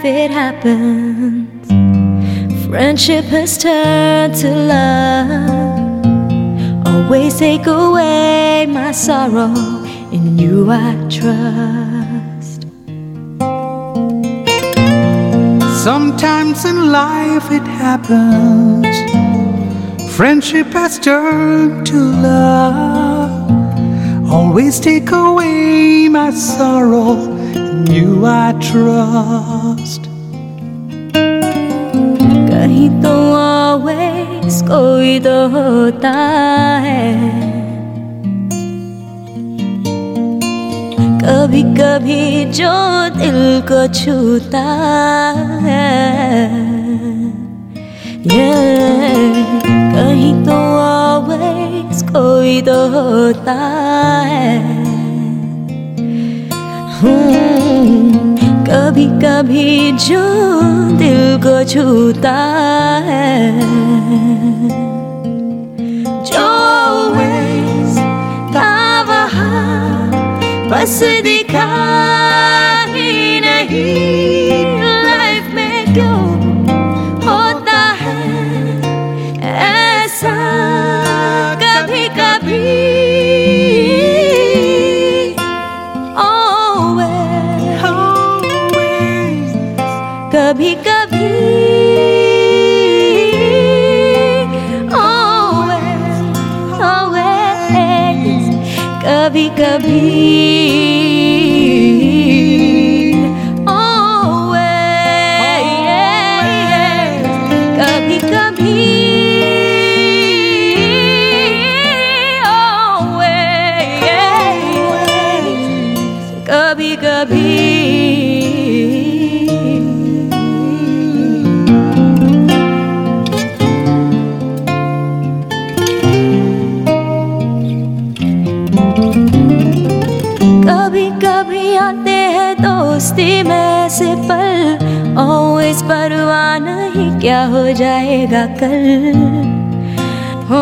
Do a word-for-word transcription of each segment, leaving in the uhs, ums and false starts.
it happens. Friendship has turned to love. Always take away my sorrow. In you I trust. Sometimes in life it happens. Friendship has turned to love. Always take away my sorrow. In you I trust. कहीं तो always कोई तो होता है. कभी कभी जो दिल को छूता है. yeah. कहीं तो always कोई तो होता है. hmm. कभी कभी जो दिल को छूता है. जो always था वहाँ बस दिखा ही नहीं. लाइफ में क्यों होता है ऐसा कभी कभी. कभी कभी always, always, कभी कभी always, कभी कभी always, कभी कभी. कभी कभी आते हैं दोस्ती में ऐसे पल. Always परवाह नहीं क्या हो जाएगा कल. हो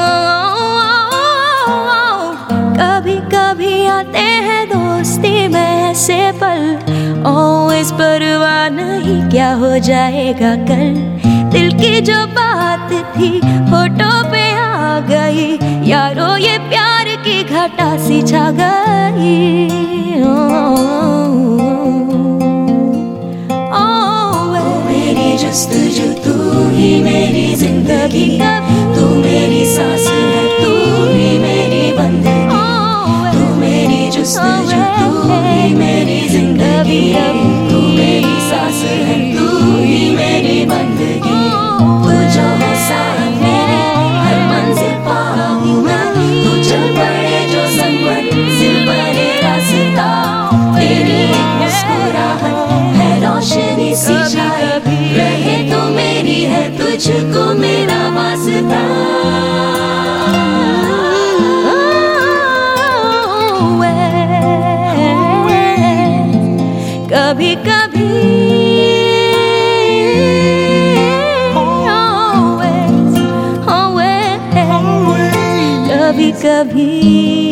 कभी कभी आते हैं दोस्ती में ऐसे पल. Always परवाह नहीं क्या हो जाएगा कल. दिल की जो बात थी होठों पे आ गई. यारो ये प्यार की घटा सी छा गई. मेरी जस्तजू तू ही मेरी जिंदगी. तू मेरी सांस है तू ही मेरी बंदगी. तू मेरी जस्तजू तू ही मेरी जिंदगी. तू मेरी सांस है तू ही मेरी बंदगी. तू जो हो साथ मेरे हर मंजिल पाऊं मैं. तू चल पड़े जो संग मंजिल बने रास्ता. तेरी एक मुस्कुराहट है रोशनी सी छाई. रहे तो मेरी है तुझको मेरा वास्ता. कभी कभी always, always, कभी कभी